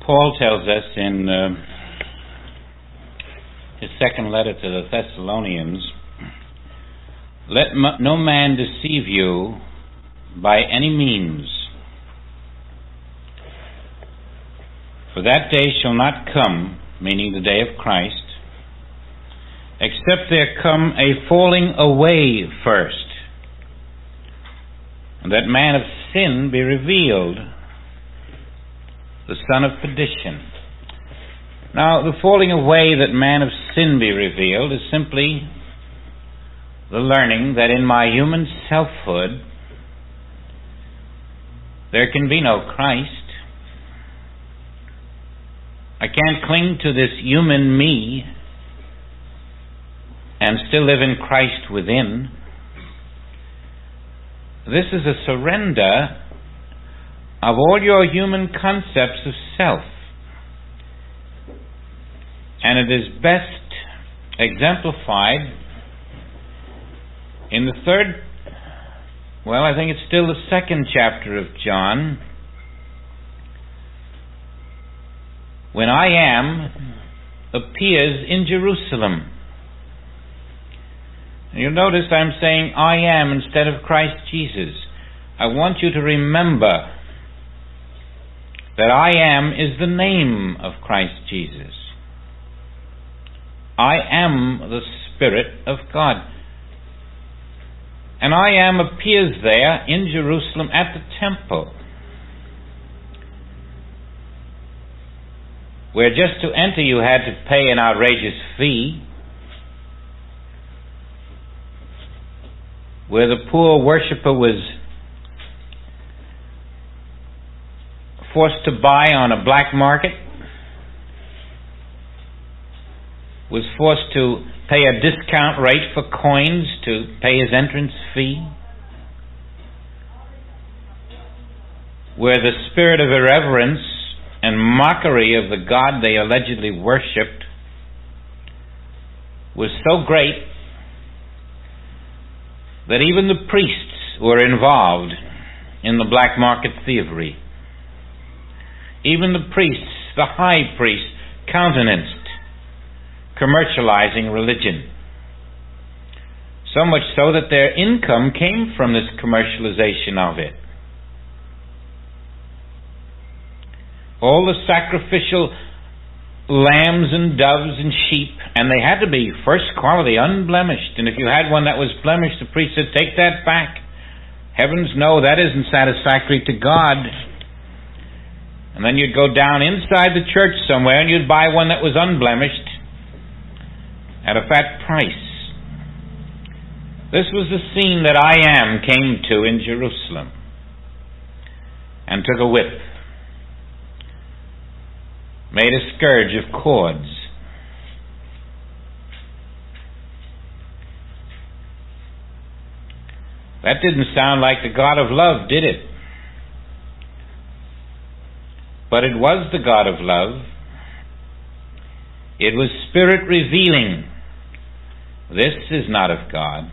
Paul tells us in his second letter to the Thessalonians, "Let no man deceive you by any means, for that day shall not come," meaning the day of Christ, "except there come a falling away first, and that man of sin be revealed, the son of perdition." Now, the falling away that man of sin be revealed is simply the learning that in my human selfhood there can be no Christ. I can't cling to this human me and still live in Christ within. This is a surrender of all your human concepts of self. And it is best exemplified in the I think it's still the second chapter of John, when I am appears in Jerusalem. And you'll notice I'm saying I am instead of Christ Jesus. I want you to remember that I am is the name of Christ Jesus. I am the Spirit of God. And I am appears there in Jerusalem at the temple, where just to enter you had to pay an outrageous fee, where the poor worshipper was forced to buy on a black market, was forced to pay a discount rate for coins to pay his entrance fee, where the spirit of irreverence and mockery of the God they allegedly worshipped was so great that even the priests were involved in the black market thievery. Even the priests, the high priest, countenanced commercializing religion. So much so that their income came from this commercialization of it. All the sacrificial lambs and doves and sheep, and they had to be first quality, unblemished. And if you had one that was blemished, the priest said, "Take that back. Heavens no, that isn't satisfactory to God." And then you'd go down inside the church somewhere and you'd buy one that was unblemished at a fat price. This was the scene that I Am came to in Jerusalem and took a whip, made a scourge of cords, that didn't sound like the God of love, did it? But it was the God of love. It was Spirit revealing, this is not of God.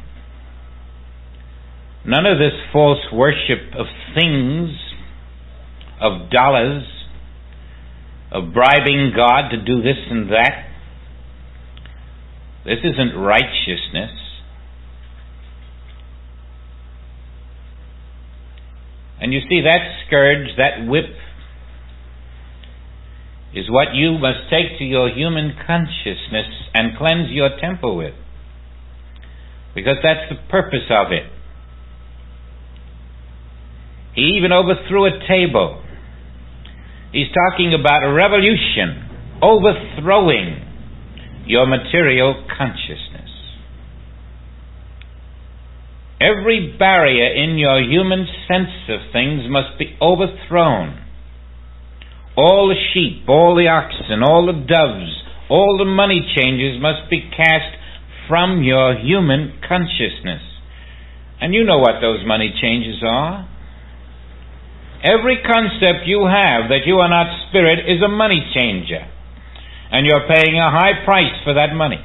None of this false worship of things, of dollars, of bribing God to do this and that. This isn't righteousness. And you see, that scourge, that whip, is what you must take to your human consciousness and cleanse your temple with. Because that's the purpose of it. He even overthrew a table. He's talking about a revolution, overthrowing your material consciousness. Every barrier in your human sense of things must be overthrown. All the sheep, all the oxen, all the doves, all the money changers must be cast from your human consciousness. And you know what those money changers are. Every concept you have that you are not spirit is a money changer. And you're paying a high price for that money.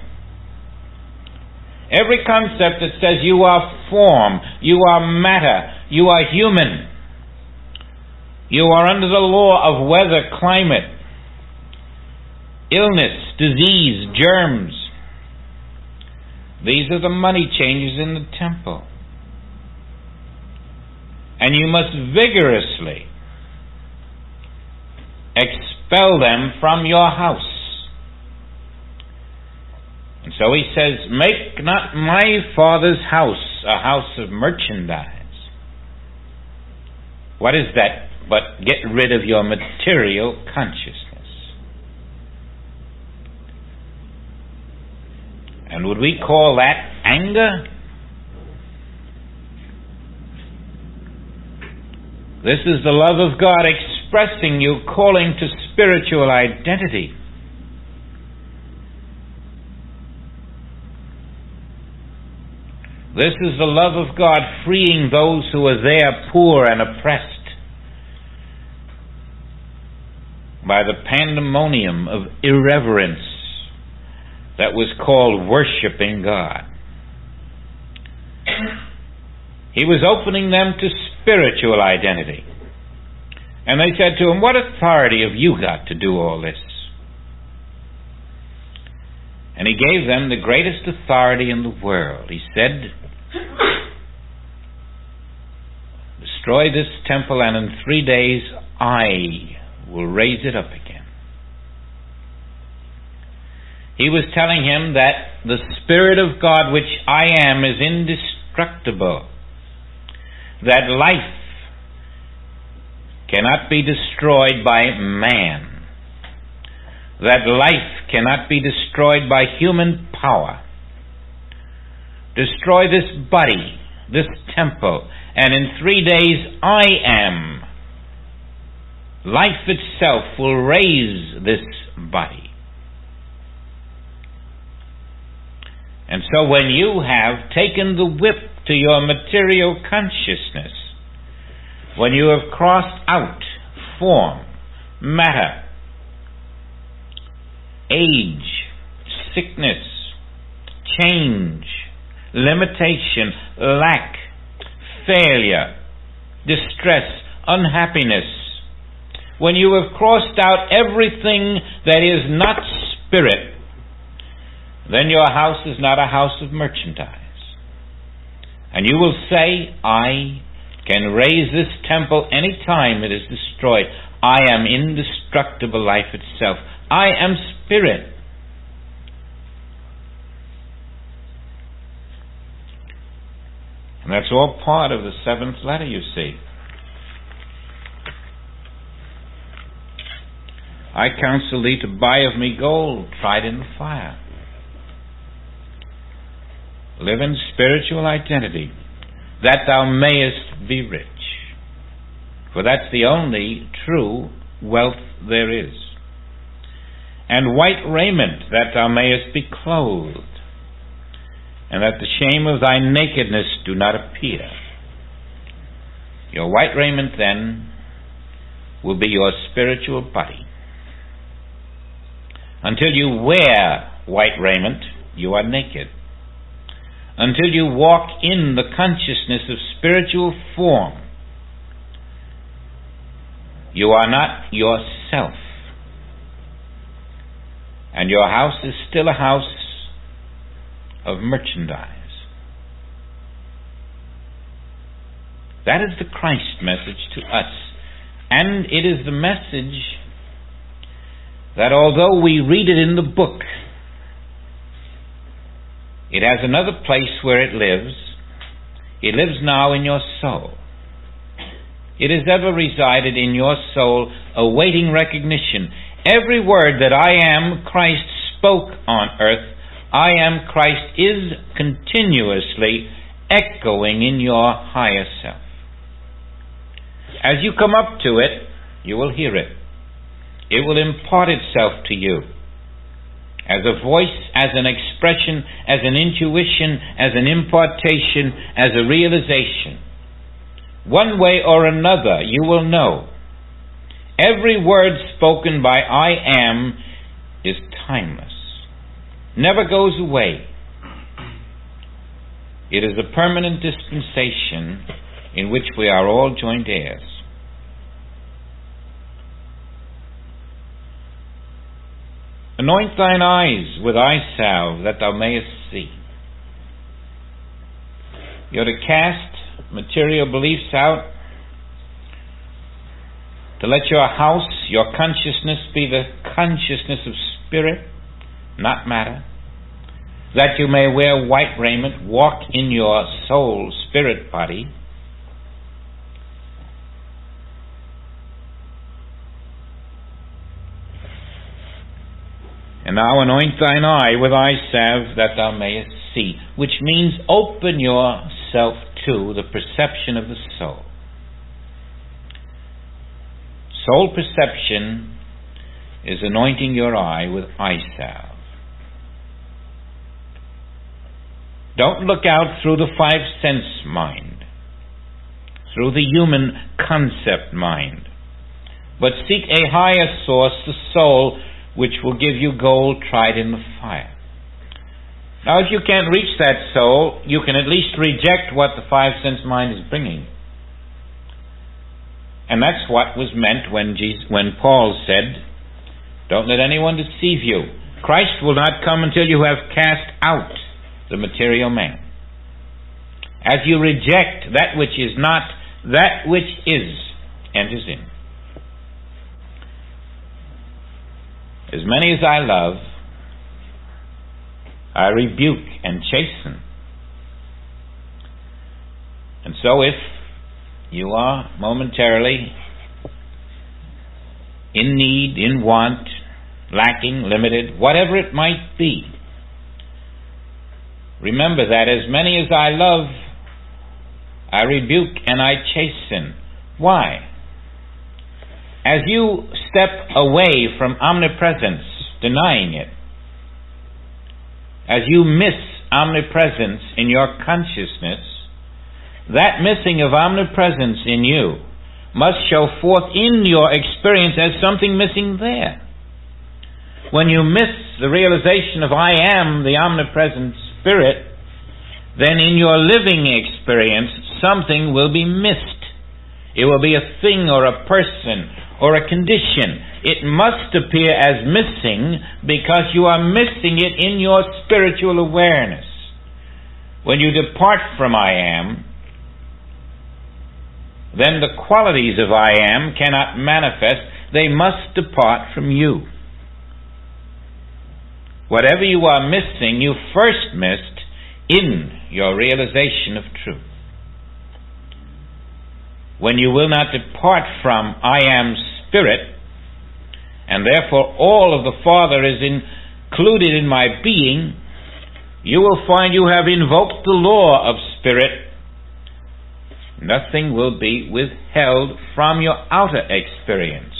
Every concept that says you are form, you are matter, you are human, you are under the law of weather, climate, illness, disease, germs. These are the money changers in the temple. And you must vigorously expel them from your house. And so he says, make not my Father's house a house of merchandise. What is that but get rid of your material consciousness? And would we call that anger? This is the love of God expressing you, calling to spiritual identity. This is the love of God freeing those who are there poor and oppressed by the pandemonium of irreverence that was called worshiping God. He was opening them to spiritual identity. And they said to him, what authority have you got to do all this? And he gave them the greatest authority in the world. He said, destroy this temple, and in 3 days I will raise it up again. He was telling him that the Spirit of God, which I am, is indestructible. That life cannot be destroyed by man. That life cannot be destroyed by human power. Destroy this body, this temple, and in 3 days I am. Life itself will raise this body. And so when you have taken the whip to your material consciousness, when you have crossed out form, matter, age, sickness, change, limitation, lack, failure, distress, unhappiness, when you have crossed out everything that is not spirit, then your house is not a house of merchandise. And you will say, I can raise this temple any time it is destroyed. I am indestructible life itself. I am spirit. And that's all part of the 7th letter, you see. I counsel thee to buy of me gold tried in the fire. Live in spiritual identity, that thou mayest be rich. For that's the only true wealth there is. And white raiment, that thou mayest be clothed, and that the shame of thy nakedness do not appear. Your white raiment, then, will be your spiritual body. Until you wear white raiment, you are naked. Until you walk in the consciousness of spiritual form, you are not yourself. And your house is still a house of merchandise. That is the Christ message to us. And it is the message that although we read it in the book, it has another place where it lives. It lives now in your soul. It has ever resided in your soul, awaiting recognition. Every word that I am Christ spoke on earth, I am Christ, is continuously echoing in your higher self. As you come up to it, you will hear it. It will impart itself to you as a voice, as an expression, as an intuition, as an impartation, as a realization. One way or another, you will know. Every word spoken by I am is timeless, never goes away. It is a permanent dispensation in which we are all joint heirs. Anoint thine eyes with eye salve, that thou mayest see. You're to cast material beliefs out, to let your house, your consciousness, be the consciousness of spirit, not matter. That you may wear white raiment, walk in your soul, spirit body. And now anoint thine eye with eye salve, that thou mayest see, which means open yourself to the perception of the soul. Soul perception is anointing your eye with eye salve. Don't look out through the five sense mind, through the human concept mind, but seek a higher source, the soul, which will give you gold tried in the fire. Now, if you can't reach that soul, you can at least reject what the five sense mind is bringing. And that's what was meant when Paul said, don't let anyone deceive you. Christ will not come until you have cast out the material man. As you reject that which is not, that which is enters in. As many as I love, I rebuke and chasten. And so if you are momentarily in need, in want, lacking, limited, whatever it might be, remember that as many as I love, I rebuke and I chasten. Why? As you step away from omnipresence, denying it, as you miss omnipresence in your consciousness, that missing of omnipresence in you must show forth in your experience as something missing there. When you miss the realization of I am the omnipresent Spirit, then in your living experience something will be missed. It will be a thing or a person or a condition. It must appear as missing because you are missing it in your spiritual awareness. When you depart from I am, then the qualities of I am cannot manifest. They must depart from you. Whatever you are missing, you first missed in your realization of truth. When you will not depart from I am Spirit, and therefore all of the Father is included in my being, you will find you have invoked the law of Spirit. Nothing will be withheld from your outer experience.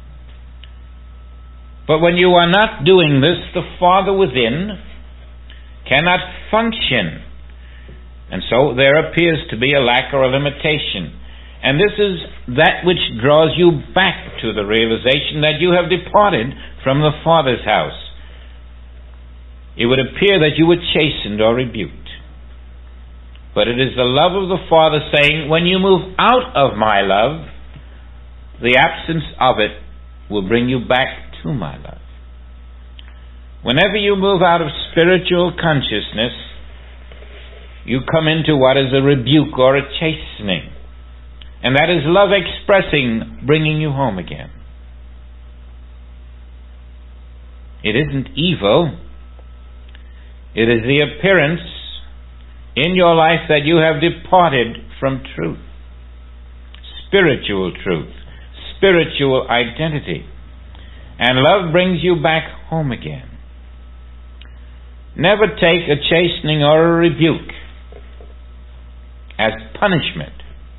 But when you are not doing this, the Father within cannot function. And so there appears to be a lack or a limitation. And this is that which draws you back to the realization that you have departed from the Father's house. It would appear that you were chastened or rebuked. But it is the love of the Father saying, when you move out of my love, the absence of it will bring you back to my love. Whenever you move out of spiritual consciousness, you come into what is a rebuke or a chastening. And that is love expressing, bringing you home again. It isn't evil. It is the appearance in your life that you have departed from truth. Spiritual truth. Spiritual identity. And love brings you back home again. Never take a chastening or a rebuke as punishment.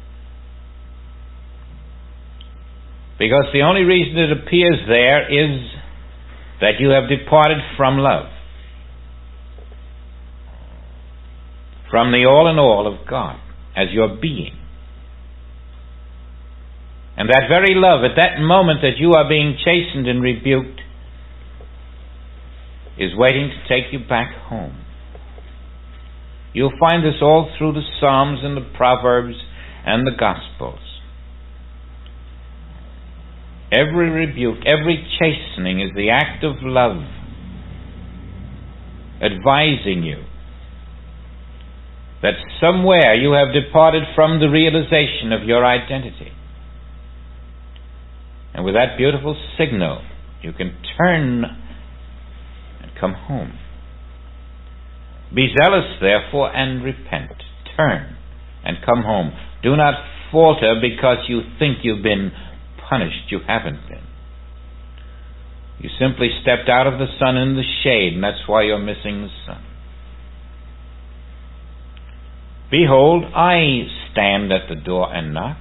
Because the only reason it appears there is that you have departed from love. From the all in all of God as your being. And that very love, at that moment that you are being chastened and rebuked, is waiting to take you back home. You'll find this all through the Psalms and the Proverbs and the Gospels. Every rebuke, every chastening is the act of love advising you that somewhere you have departed from the realization of your identity. And with that beautiful signal, you can turn and come home. Be zealous, therefore, and repent. Turn and come home. Do not falter because you think you've been punished. You haven't been. You simply stepped out of the sun in the shade, and that's why you're missing the sun. Behold, I stand at the door and knock.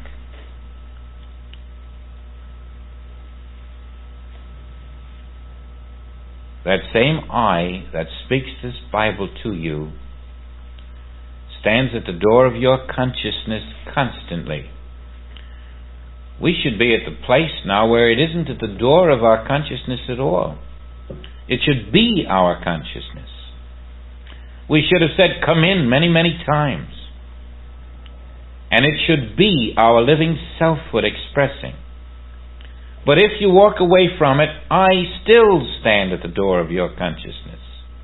That same I that speaks this Bible to you stands at the door of your consciousness constantly. We should be at the place now where it isn't at the door of our consciousness at all. It should be our consciousness. We should have said, come in, many, many times. And it should be our living selfhood expressing. But if you walk away from it, I still stand at the door of your consciousness.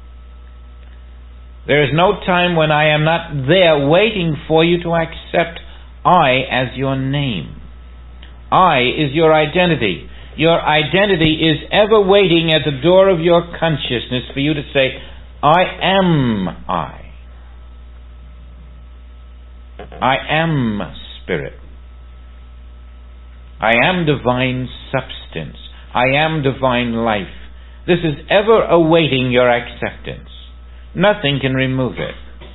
There is no time when I am not there waiting for you to accept I as your name. I is your identity. Your identity is ever waiting at the door of your consciousness for you to say, I am I. I am spirit. I am divine substance. I am divine life. This is ever awaiting your acceptance. Nothing can remove it.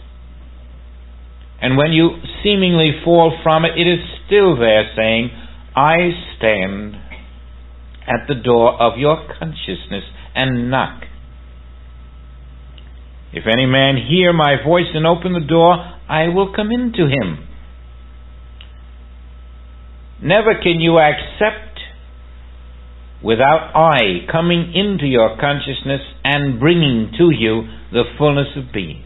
And when you seemingly fall from it, it is still there saying, I stand at the door of your consciousness and knock. If any man hear my voice and open the door, I will come into him. Never can you accept without I coming into your consciousness and bringing to you the fullness of being.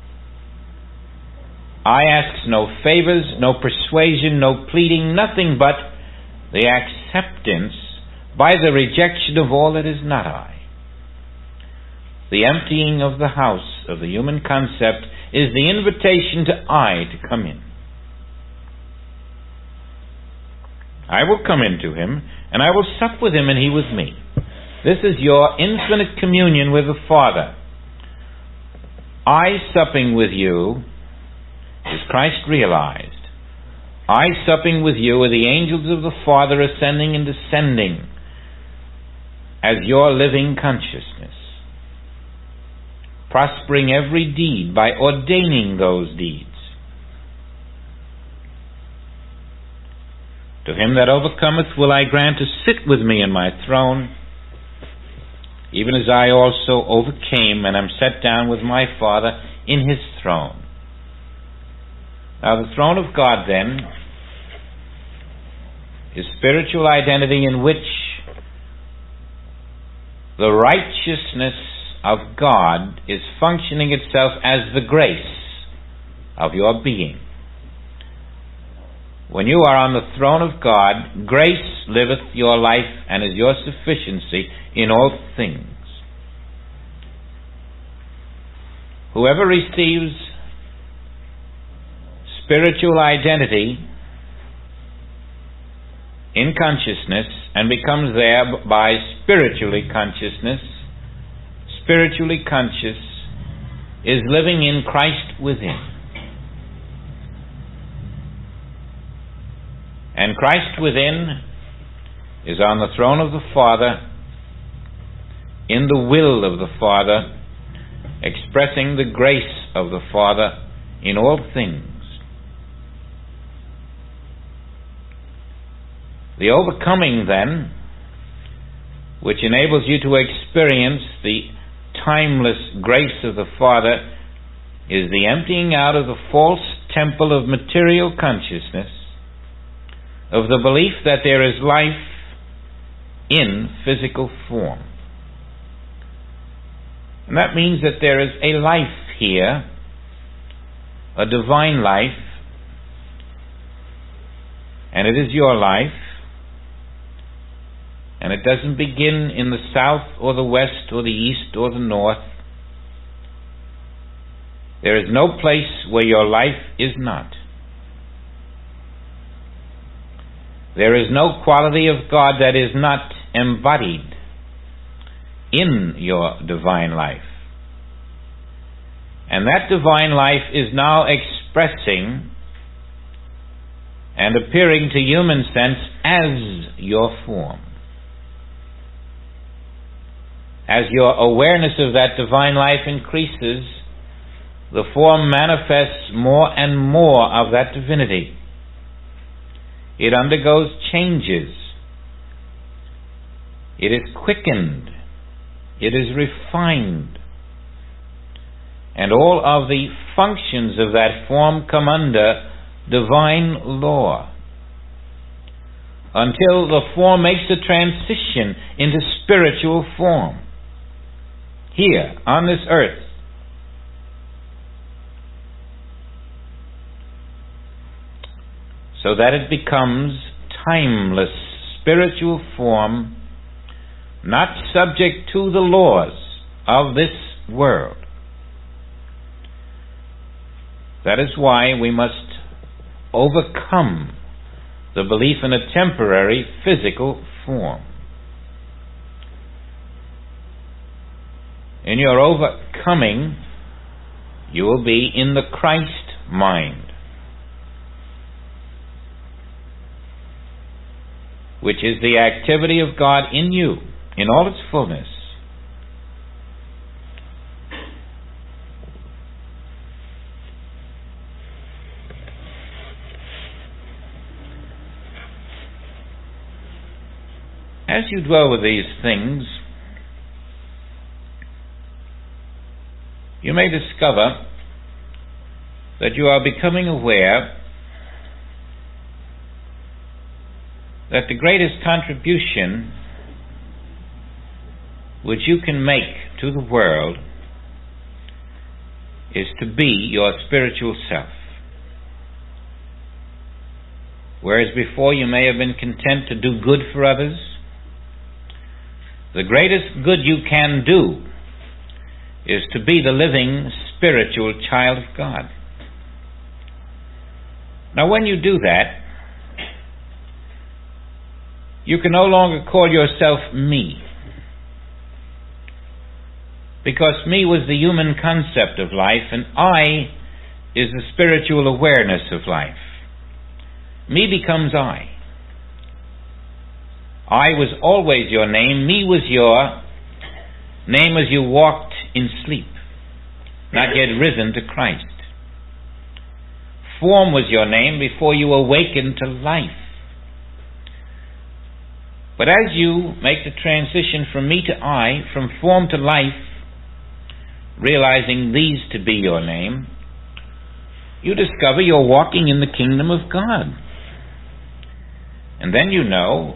I asks no favors, no persuasion, no pleading, nothing but the acceptance by the rejection of all that is not I. The emptying of the house of the human concept is the invitation to I to come in. I will come into him, and I will sup with him, and he with me. This is your infinite communion with the Father. I supping with you is Christ realized. I supping with you are the angels of the Father ascending and descending as your living consciousness, prospering every deed by ordaining those deeds. To him that overcometh will I grant to sit with me in my throne, even as I also overcame and am set down with my Father in his throne. Now the throne of God, then, is spiritual identity in which the righteousness of God is functioning itself as the grace of your being. When you are on the throne of God, grace liveth your life and is your sufficiency in all things. Whoever receives spiritual identity in consciousness and becomes thereby spiritually conscious, is living in Christ within. And Christ within is on the throne of the Father, in the will of the Father, expressing the grace of the Father in all things. The overcoming, then, which enables you to experience the timeless grace of the Father, is the emptying out of the false temple of material consciousness, of the belief that there is life in physical form. And that means that there is a life here, a divine life, and it is your life, and it doesn't begin in the south or the west or the east or the north. There is no place where your life is not. There is no quality of God that is not embodied in your divine life. And that divine life is now expressing and appearing to human sense as your form. As your awareness of that divine life increases, the form manifests more and more of that divinity. It undergoes changes. It is quickened. It is refined. And all of the functions of that form come under divine law, until the form makes a transition into spiritual form here on this earth. So that it becomes timeless spiritual form, not subject to the laws of this world. That is why we must overcome the belief in a temporary physical form. In your overcoming, you will be in the Christ mind, which is the activity of God in you, in all its fullness. As you dwell with these things, you may discover that you are becoming aware that the greatest contribution which you can make to the world is to be your spiritual self. Whereas before you may have been content to do good for others, the greatest good you can do is to be the living spiritual child of God. Now when you do that, you can no longer call yourself me, because me was the human concept of life, and I is the spiritual awareness of life. Me becomes I. I was always your name. Me was your name as you walked in sleep, not yet risen to Christ. Form was your name before you awakened to life. But as you make the transition from me to I, from form to life, realizing these to be your name, you discover you're walking in the kingdom of God. And then you know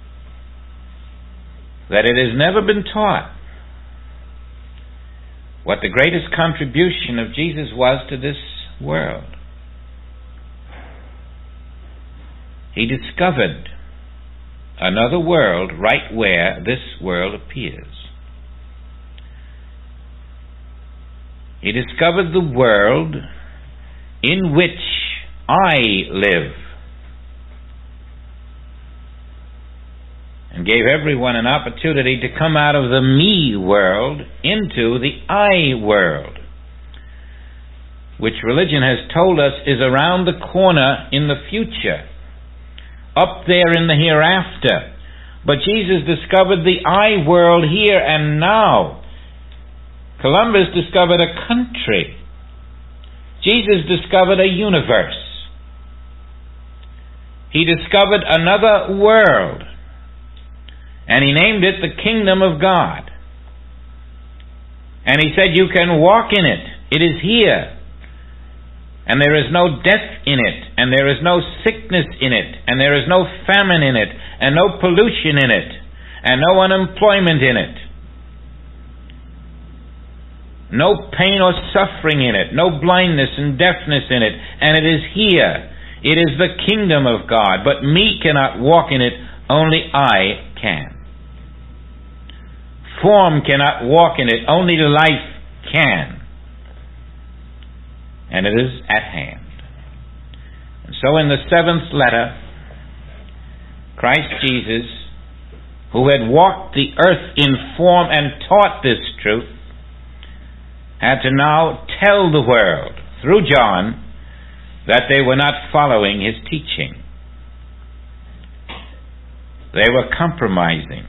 that it has never been taught what the greatest contribution of Jesus was to this world. He discovered another world right where this world appears. He discovered the world in which I live, and gave everyone an opportunity to come out of the me world into the I world, which religion has told us is around the corner in the future, up there in the hereafter. But Jesus discovered the I world here and now. Columbus discovered a country. Jesus discovered a universe. He discovered another world, and he named it the kingdom of God. And he said, you can walk in it. It is here. And there is no death in it, and there is no sickness in it, and there is no famine in it, and no pollution in it, and no unemployment in it. No pain or suffering in it, no blindness and deafness in it, and it is here. It is the kingdom of God, but me cannot walk in it, only I can. Form cannot walk in it, only life can. and it is at hand. And so in the seventh letter, Christ Jesus, who had walked the earth in form and taught this truth, had to now tell the world, through John, that they were not following his teaching. They were compromising.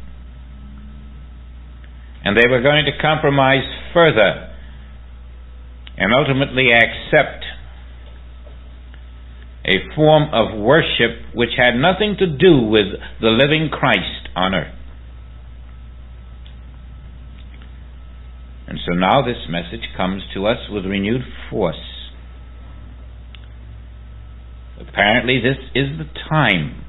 And they were going to compromise further and ultimately accept a form of worship which had nothing to do with the living Christ on earth. And so now this message comes to us with renewed force. Apparently this is the time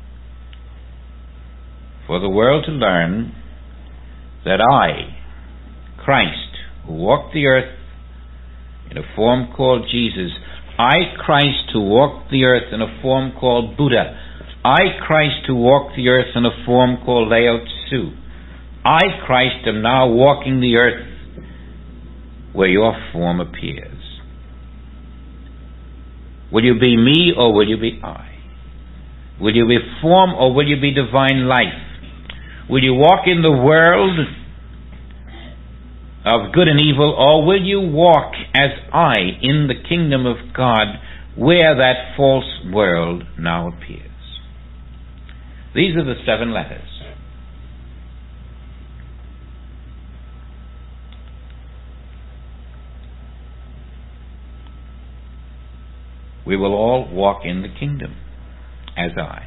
for the world to learn that I, Christ, who walked the earth in a form called Jesus, I, Christ, who walked the earth in a form called Buddha, I, Christ, who walked the earth in a form called Lao Tzu, I, Christ, am now walking the earth where your form appears. Will you be me or will you be I? Will you be form or will you be divine life? Will you walk in the world of good and evil, or will you walk as I in the kingdom of God where that false world now appears? These are the seven letters. We will all walk in the kingdom as I.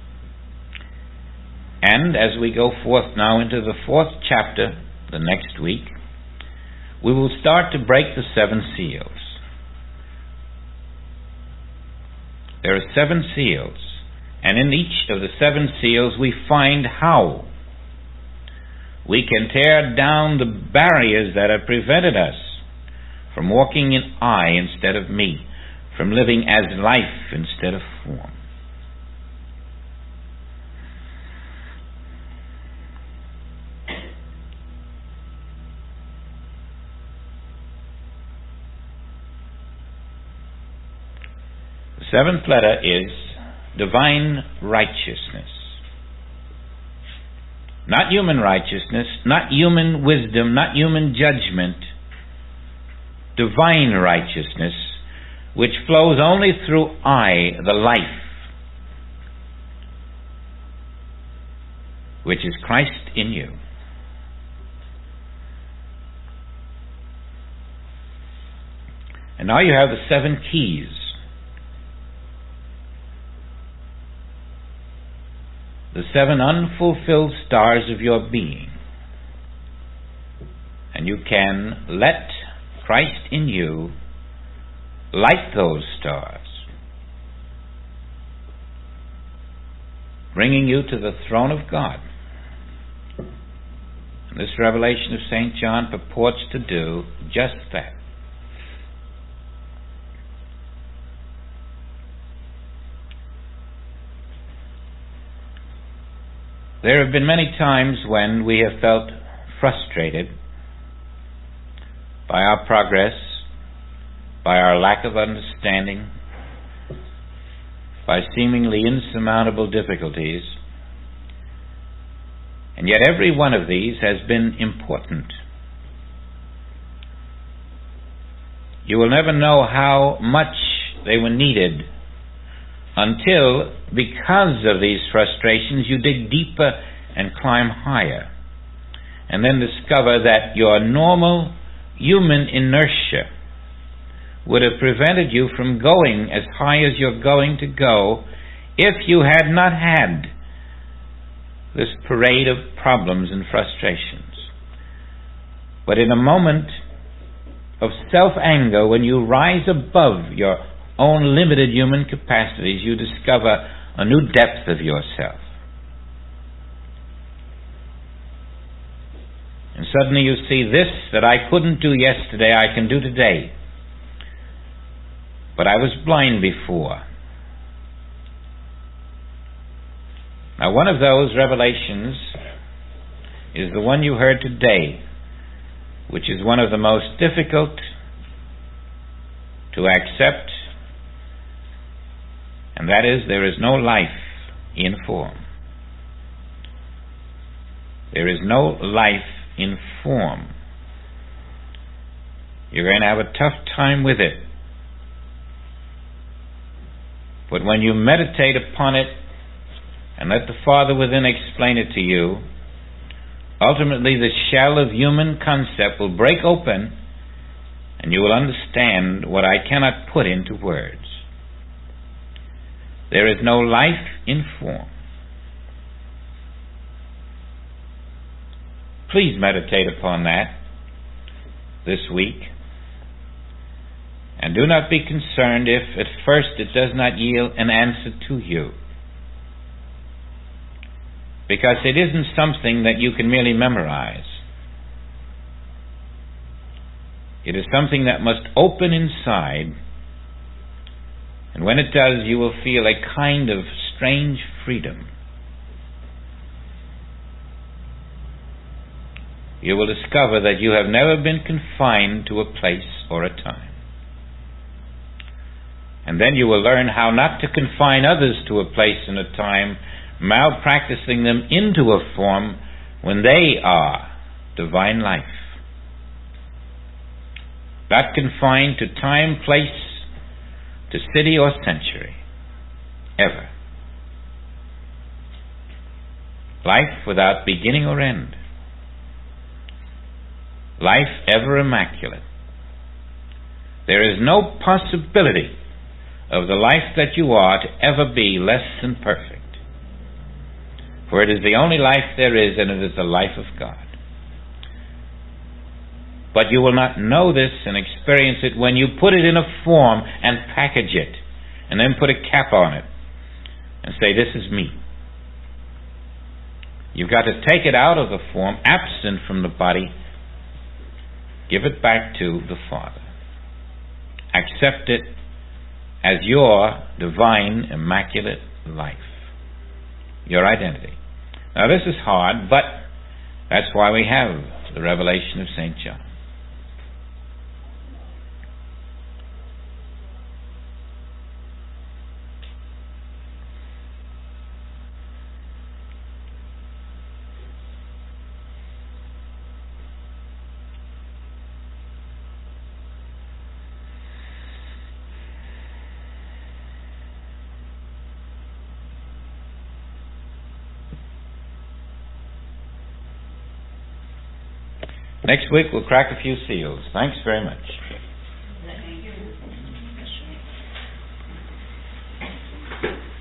And as we go forth now into the fourth chapter, the next week, we will start to break the seven seals. There are seven seals, and in each of the seven seals we find how we can tear down the barriers that have prevented us from walking in I instead of me, from living as life instead of form. The seventh letter is divine righteousness. Not human righteousness, not human wisdom, not human judgment. Divine righteousness, which flows only through I, the life, which is Christ in you. And now you have the seven keys. The seven unfulfilled stars of your being. And you can let Christ in you light those stars, bringing you to the throne of God. And this revelation of St. John purports to do just that. There have been many times when we have felt frustrated by our progress, by our lack of understanding, by seemingly insurmountable difficulties. And yet every one of these has been important. You will never know how much they were needed until, because of these frustrations, you dig deeper and climb higher, and then discover that your normal human inertia would have prevented you from going as high as you're going to go if you had not had this parade of problems and frustrations. But in a moment of self-anger, when you rise above your own limited human capacities, you discover a new depth of yourself. And suddenly you see, this that I couldn't do yesterday, I can do today. But I was blind before. Now, one of those revelations is the one you heard today, which is one of the most difficult to accept, and that is, there is no life in form. There is no life in form. You're going to have a tough time with it. But when you meditate upon it and let the Father within explain it to you, ultimately the shell of human concept will break open and you will understand what I cannot put into words. There is no life in form. Please meditate upon that this week. And do not be concerned if at first it does not yield an answer to you. Because it isn't something that you can merely memorize. It is something that must open inside. And when it does, you will feel a kind of strange freedom. You will discover that you have never been confined to a place or a time. And then you will learn how not to confine others to a place and a time, malpracticing them into a form when they are divine life. Not confined to time, place, to city or century. Ever. Life without beginning or end. Life ever immaculate. There is no possibility of the life that you are to ever be less than perfect. For it is the only life there is, and it is the life of God. But you will not know this and experience it when you put it in a form and package it, and then put a cap on it, and say, this is me. You've got to take it out of the form, absent from the body, give it back to the Father. Accept it as your divine, immaculate life. Your identity. Now this is hard, but that's why we have the revelation of St. John. Next week we'll crack a few seals. Thanks very much. Thank you.